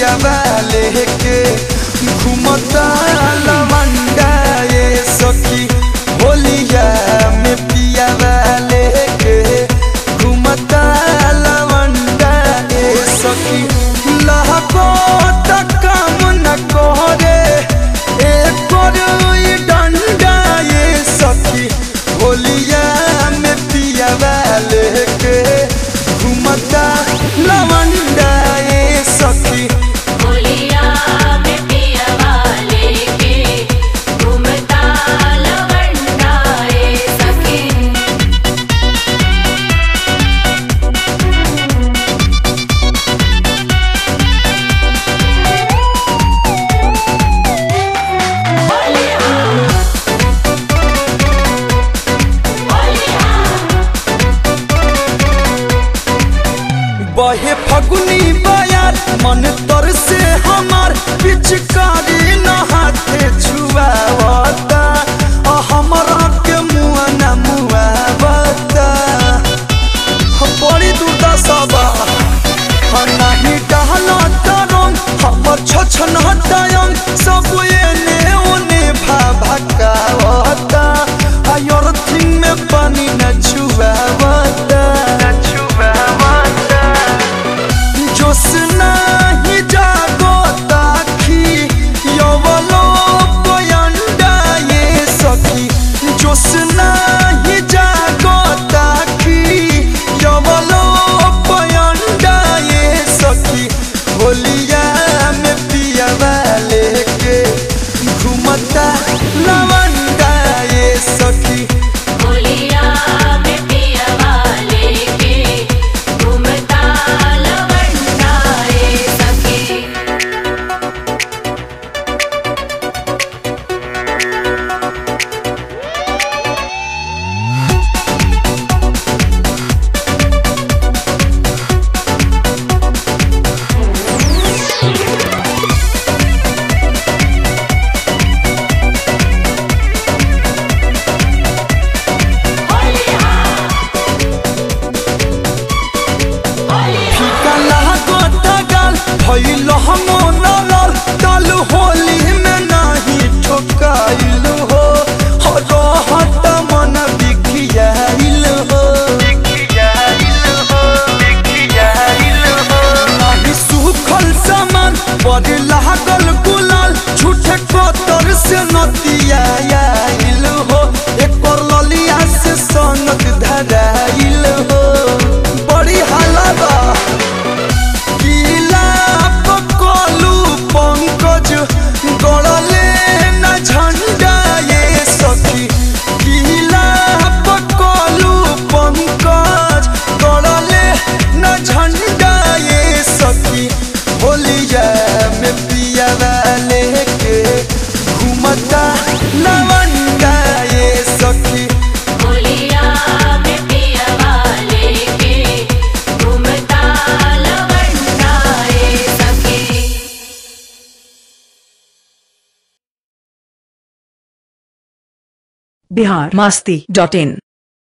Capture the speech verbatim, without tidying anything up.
पिया वाले के घूमता लवंडा ये सखी होलिया में पिया वाले के घूमता लवंडा ये सखी लहको तक काम न करे एक डंडा ये सखी होलिया में पिया वाले के घूमता लवंडा ये सखी होलिया में पिया वाले के घूमता लवंडा ये सखी। बहे फगुनी बयार मन तर से हमार पिचकारी न हाथे छुआवता हमरा के मुआ न मुआवता बड़ी दुर्दशा बा नहीं डहला तरंग हमर छछन हटायंग सब एने ओने भाभकावता आयर थिंग में पानी न छुआवता जोसना ही जागो ताखी यवलो बयंडा ये सखी जोसना ही जागो ताखी यवलो बयंडा ये सखी होलिया में पिया वाले के घूमता लवंडा ये सखी होलिया में पिया वाले के घूमता लवंडा ये सखी। फीका लागो तगाल भइल हमो नलर काल होली में नाही ठोकाइल हो हो रहत मन बिखियाइल हो बिखियाइल हो बिखियाइल हो नाही सुखल सामान बड़ लागल गुलाल झूठे कतर से नतिया आइल हो एकर ललिया से सनक धराइल हो बड़ी हालाबा गीला पकलू पंकज गड़ले न झंडा ये सखी गीला पकलू पंकज गड़ले न झंडा ये सखी होलिया में पिया वाले के घूमता लवंडा ये सखी होलिया में पिया वाले के घूमता लवंडा ये सखी। बिहार मस्ती डॉट इन।